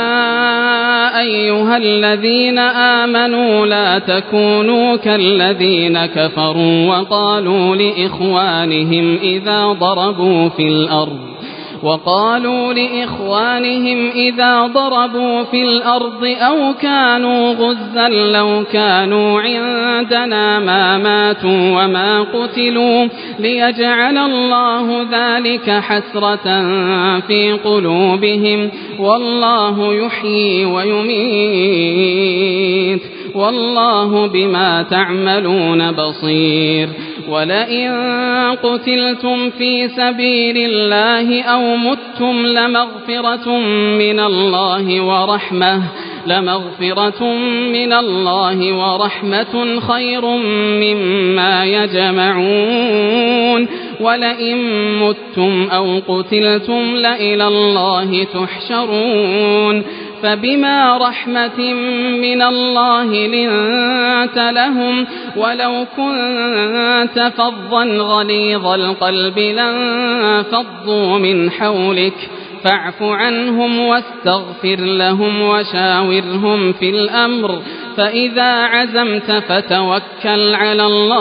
أيها الذين آمنوا لا تكونوا كالذين كفروا وقالوا لإخوانهم إذا ضربوا في الأرض وقالوا لإخوانهم إذا ضربوا في الأرض أو كانوا غزا لو كانوا عندنا ما ماتوا وما قتلوا ليجعل الله ذلك حسرة في قلوبهم والله يحيي ويميت والله بما تعملون بصير ولئن قتلتم في سبيل الله أو متم لمغفرة من الله ورحمة لمغفرة من الله ورحمة خير مما يجمعون ولئن متم أو قتلتم لإلى الله تحشرون فبما رحمة من الله لنت لهم ولو كنت فظا غليظ القلب لانفضوا من حولك فاعف عنهم واستغفر لهم وشاورهم في الأمر فإذا عزمت فتوكل على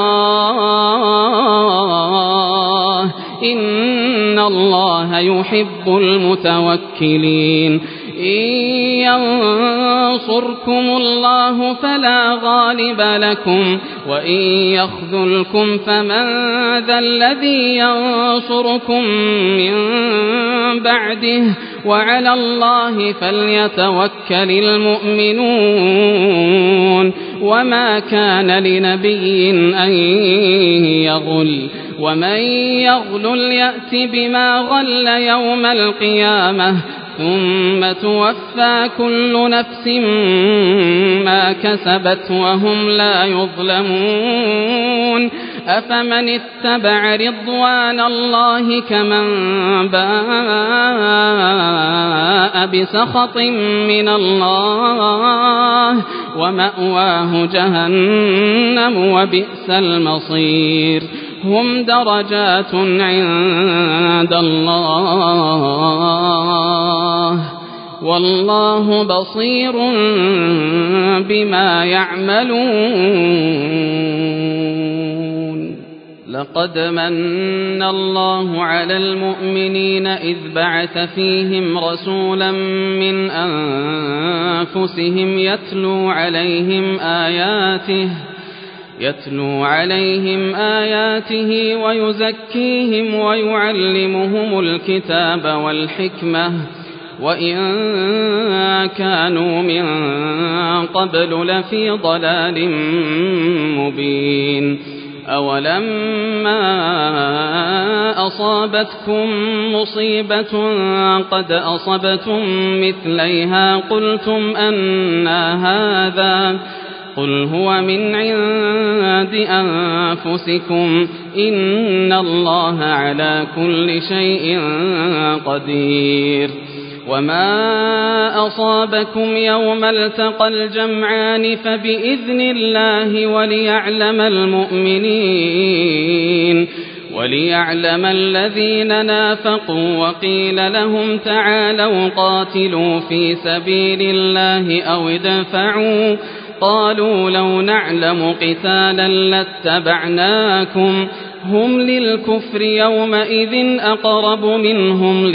الله إن الله يحب المتوكلين إن ينصركم الله فلا غالب لكم وإن يخذلكم فمن ذا الذي ينصركم من بعده وعلى الله فليتوكل المؤمنون وما كان لنبي أن يغل ومن يغلل يأت بما غل يوم القيامة ثم توفى كل نفس ما كسبت وهم لا يظلمون أفمن اتبع رضوان الله كمن باء بسخط من الله ومأواه جهنم وبئس المصير هم درجات عند الله والله بصير بما يعملون لقد من الله على المؤمنين إذ بعث فيهم رسولا من أنفسهم يتلو عليهم آياته يتلو عليهم آياته ويزكيهم ويعلمهم الكتاب والحكمة وإن كانوا من قبل لفي ضلال مبين أولما أصابتكم مصيبة قد أصبتم مثليها قلتم أنى هذا قل هو من عند أنفسكم إن الله على كل شيء قدير وما أصابكم يوم التقى الجمعان فبإذن الله وليعلم المؤمنين وليعلم الذين نافقوا وقيل لهم تعالوا قاتلوا في سبيل الله أو ادفعوا قالوا لو نعلم قتالا لاتبعناكم هم للكفر يومئذ أقرب منهم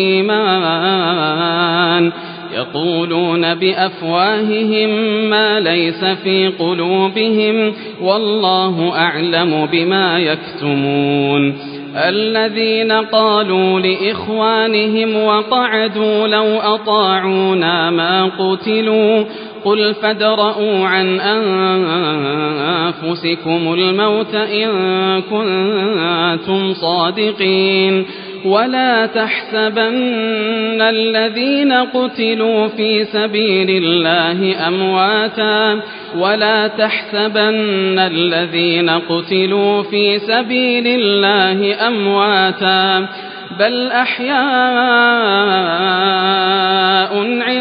للإيمان يقولون بأفواههم ما ليس في قلوبهم والله أعلم بما يكتمون الذين قالوا لإخوانهم وقعدوا لو أطاعونا ما قتلوا قل فادرءوا عن أنفسكم الموت إن كنتم صادقين ولا تحسبن الذين قتلوا في سبيل الله أمواتا ولا تحسبن الذين قتلوا في سبيل الله أمواتا بل أحياء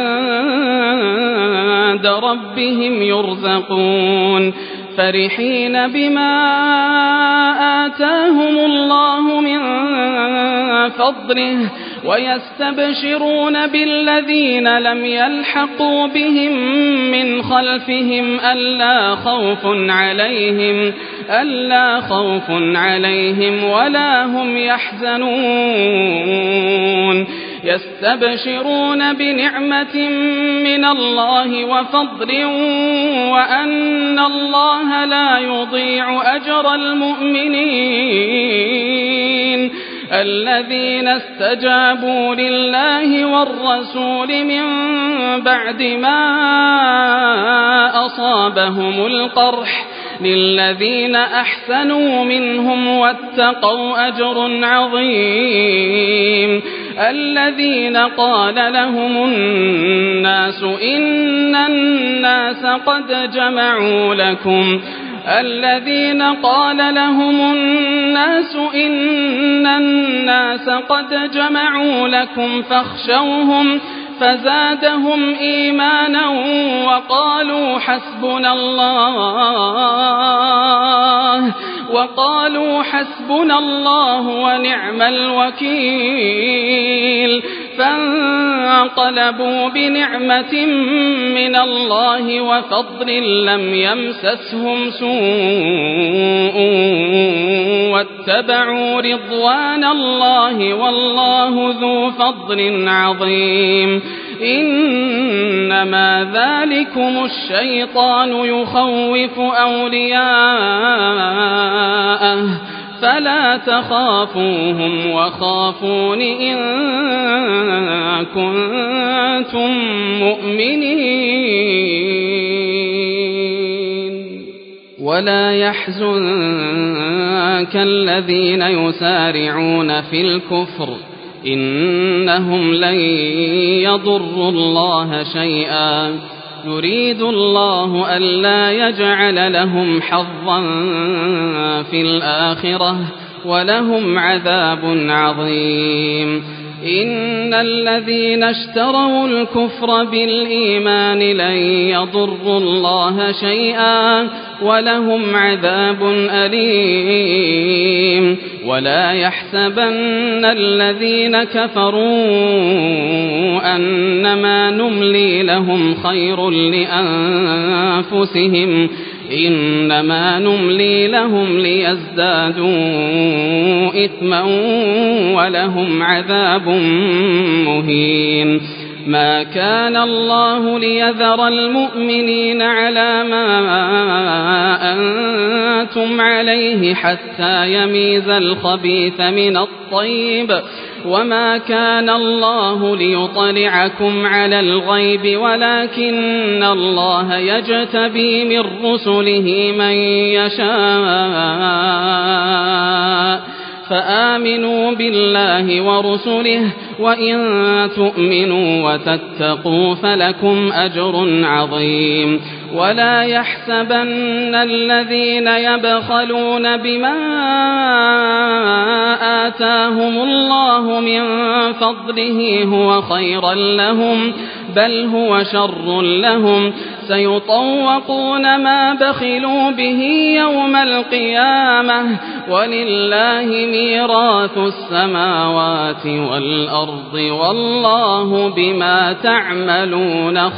عند ربهم يرزقون فرحين بما آتاهم الله من فضله ويستبشرون بالذين لم يلحقوا بهم من خلفهم ألا خوف عليهم ألا خوف عليهم ولا هم يحزنون يستبشرون بنعمة من الله وفضل وأن الله لا يضيع أجر المؤمنين الذين استجابوا لله والرسول من بعد ما أصابهم القرح للذين أحسنوا منهم واتقوا أجر عظيم الذين قال لهم الناس إن الناس قد جمعوا لكم الذين قال لهم الناس إن الناس قد جمعوا لكم فاخشوهم فزادهم إيمانا وقالوا حسبنا الله وقالوا حسبنا الله ونعم الوكيل فانقلبوا بنعمة من الله وفضل لم يمسسهم سوء واتبعوا رضوان الله والله ذو فضل عظيم إنما ذلكم الشيطان يخوف أولياءه فلا تخافوهم وخافون إن كنتم مؤمنين ولا يحزنك الذين يسارعون في الكفر إنهم لن يضروا الله شيئا يريد الله ألا يجعل لهم حظا في الآخرة ولهم عذاب عظيم إن الذين اشتروا الكفر بالإيمان لن يضروا الله شيئا ولهم عذاب أليم ولا يحسبن الذين كفروا أنما نملي لهم خير لأنفسهم إنما نملي لهم ليزدادوا إثما ولهم عذاب مهين ما كان الله ليذر المؤمنين على ما أنتم عليه حتى يميز الخبيث من الطيب وما كان الله ليطلعكم على الغيب ولكن الله يجتبي من رسله من يشاء فآمنوا بالله ورسله وإن تؤمنوا وتتقوا فلكم أجر عظيم ولا يحسبن الذين يبخلون بما آتاهم الله من فضله هو خيرا لهم بل هو شر لهم سيطوقون ما بخلوا به يوم القيامة ولله ميراث السماوات والأرض والله بما تعملون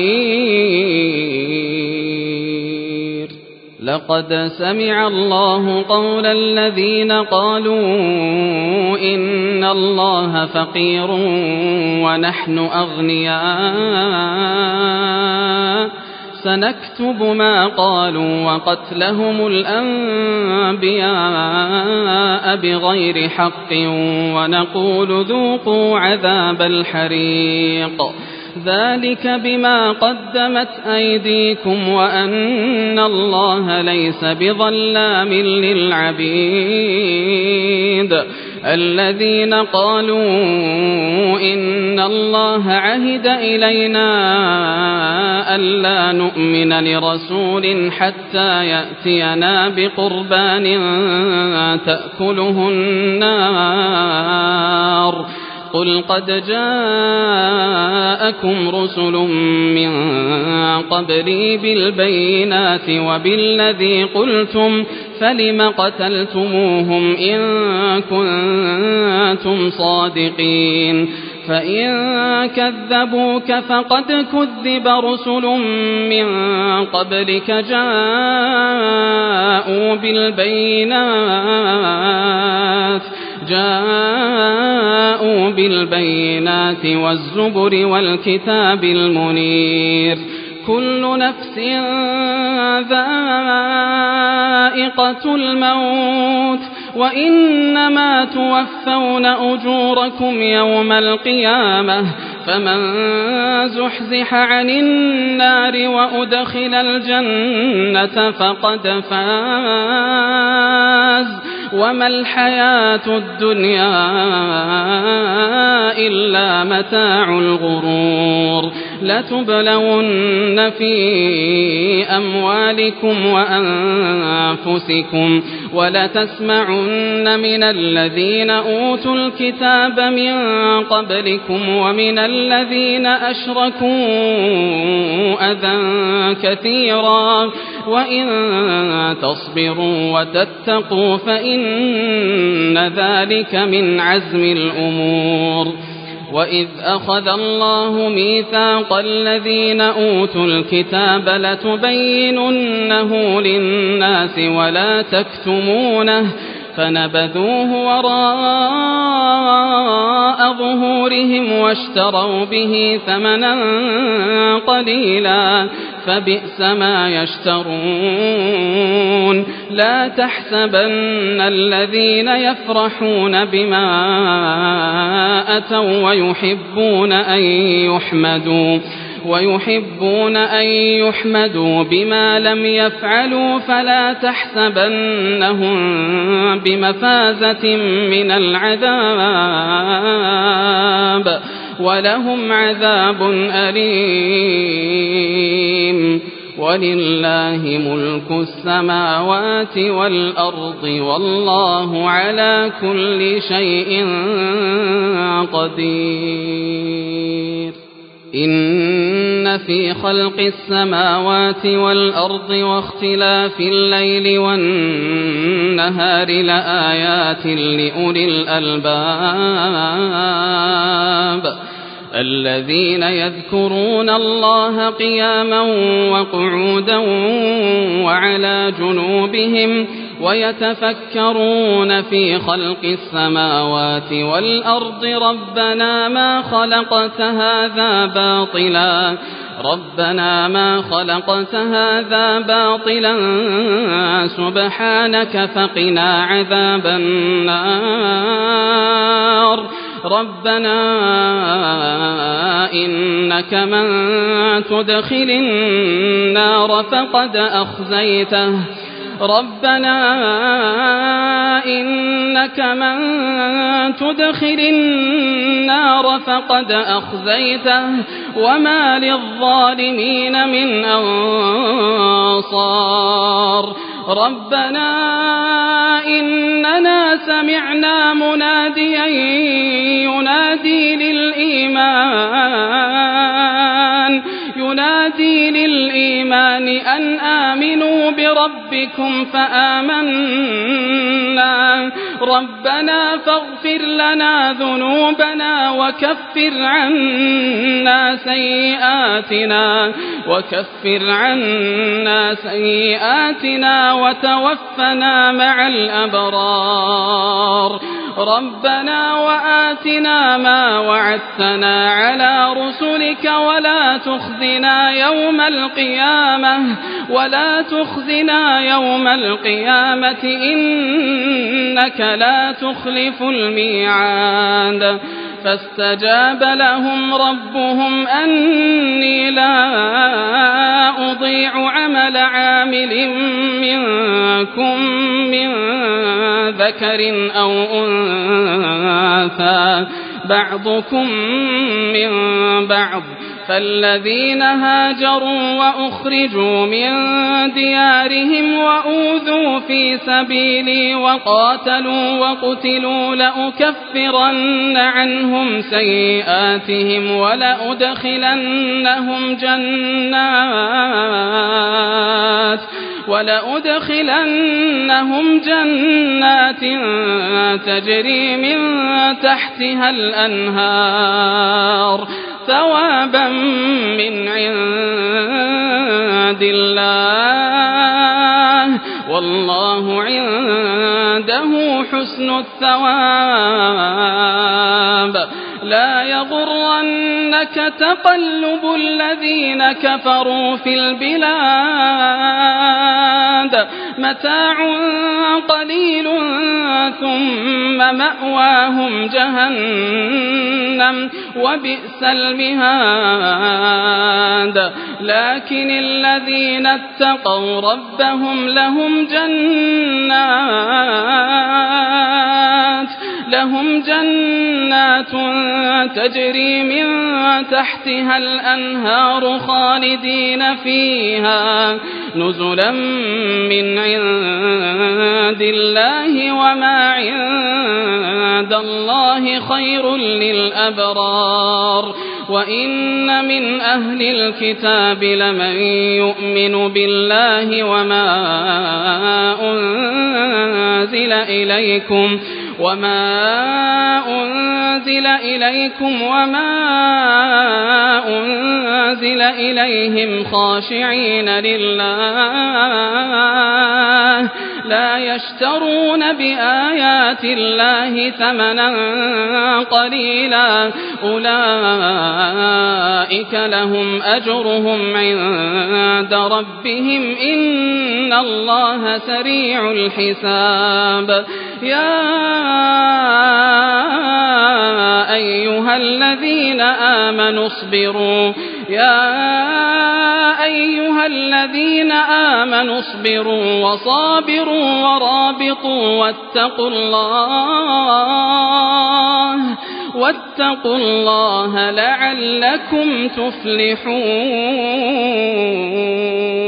خبير. لقد سمع الله قول الذين قالوا إن الله فقير ونحن أغنياء سنكتب ما قالوا وقتلهم الأنبياء بغير حق ونقول ذوقوا عذاب الحريق ذلك بما قدمت أيديكم وأن الله ليس بظلام للعبيد. الذين قالوا إن الله عهد إلينا ألا نؤمن لرسول حتى يأتينا بقربان تأكله النار قل قد جاءكم رسل من قبلي بالبينات وبالذي قلتم فلم قتلتموهم إن كنتم صادقين فإن كذبوك فقد كذب رسل من قبلك جاءوا بالبينات جاءوا بالبينات والزبر والكتاب المنير كل نفس ذائقة الموت وإنما توفون أجوركم يوم القيامة فمن زحزح عن النار وأدخل الجنة فقد فاز وما الحياة الدنيا إلا متاع الغرور. لتبلون في أموالكم وأنفسكم ولتسمعن من الذين أوتوا الكتاب من قبلكم ومن الذين أشركوا أذى كثيرا وإن تصبروا وتتقوا فإن ذلك من عزم الأمور. وإذ أخذ الله ميثاق الذين أوتوا الكتاب لتبيننه للناس ولا تكتمونه فنبذوه وراء ظهورهم واشتروا به ثمنا قليلا فبئس ما يشترون. لا تحسبن الذين يفرحون بما أتوا ويحبون أن يحمدوا ويحبون أن يحمدوا بما لم يفعلوا فلا تحسبنهم بمفازة من العذاب ولهم عذاب أليم. ولله ملك السماوات والأرض والله على كل شيء قدير. إن في خلق السماوات والأرض واختلاف الليل والنهار لآيات لأولي الألباب الذين يذكرون الله قياما وقعودا وعلى جنوبهم ويتفكرون في خلق السماوات والأرض ربنا ما خلقت هذا باطلا ربنا ما خلقت هذا باطلا سبحانك فقنا عذاب النار. ربنا إنك من تدخل النار فقد أخزيته ربنا إنك من تدخل النار فقد أخزيته وما للظالمين من أنصار ربنا إننا سمعنا مناديا ينادي للإيمان ينادي للإيمان أن آمنوا بربكم فآمنا ربنا فاغفر لنا ذنوبنا وكفر عنا سيئاتنا وكفر عنا سيئاتنا وتوفنا مع الأبرار ربنا وآتنا ما وعدتنا على رسلك ولا تخزنا يوم القيامة ولا تخزنا يوم القيامة إنك لا تخلف الميعاد فاستجاب لهم ربهم أني لا أضيع عمل عامل منكم من ذكر أو أنثى بعضكم من بعض فالذين هاجروا وأخرجوا من ديارهم وأوذوا في سبيلي وقاتلوا وقتلوا لأكفرن عنهم سيئاتهم ولأدخلنهم جنات ولأدخلنهم جنات تجري من تحتها الأنهار ثوابا من عند الله والله عنده حسن الثواب لا يغرنك تقلب الذين كفروا في البلاد متاع قليل ثم مأواهم جهنم وبئس المهاد لكن الذين اتقوا ربهم لهم جنات لهم جنات تجري من تحتها الأنهار خالدين فيها نزلا من عند الله وما عند الله خير للأبرار وإن من أهل الكتاب لمن يؤمن بالله وما أنزل إليكم وما أنزل إليكم وما أنزل إليهم خاشعين لله لا يشترون بآيات الله ثمنا قليلا أولئك لهم أجرهم عند ربهم إن الله سريع الحساب يا أيها الذين آمنوا اصبروا يا أيها الذين آمنوا اصبروا وصابروا ورابطوا واتقوا الله واتقوا الله لعلكم تفلحون.